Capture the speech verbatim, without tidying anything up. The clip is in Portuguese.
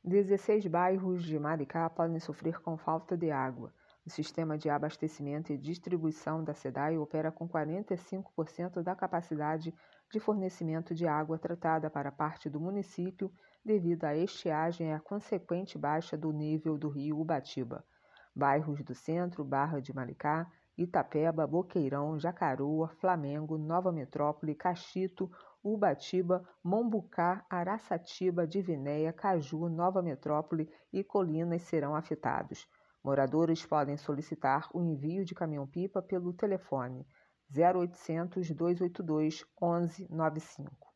dezesseis bairros de Maricá podem sofrer com falta de água. O sistema de abastecimento e distribuição da SEDAI opera com quarenta e cinco por cento da capacidade de fornecimento de água tratada para parte do município devido à estiagem e à consequente baixa do nível do rio Ubatiba. Bairros do Centro, Barra de Maricá, Itapeba, Boqueirão, Jacaroa, Flamengo, Nova Metrópole, Caxito, Ubatiba, Mombucá, Araçatiba, Divinéia, Caju, Nova Metrópole e Colinas serão afetados. Moradores podem solicitar o envio de caminhão-pipa pelo telefone zero oitocentos, dois oito dois, onze noventa e cinco.